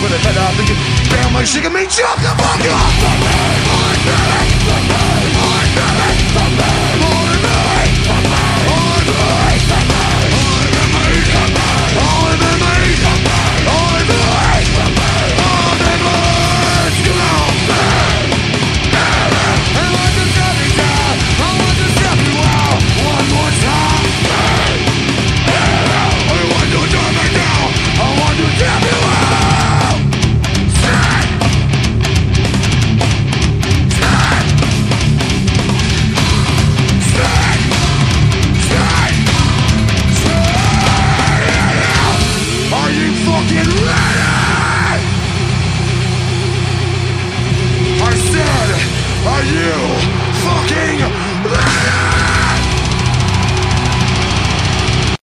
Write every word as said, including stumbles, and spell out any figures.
with a head out thinking, damn, like she can me, jump the fuck off the me,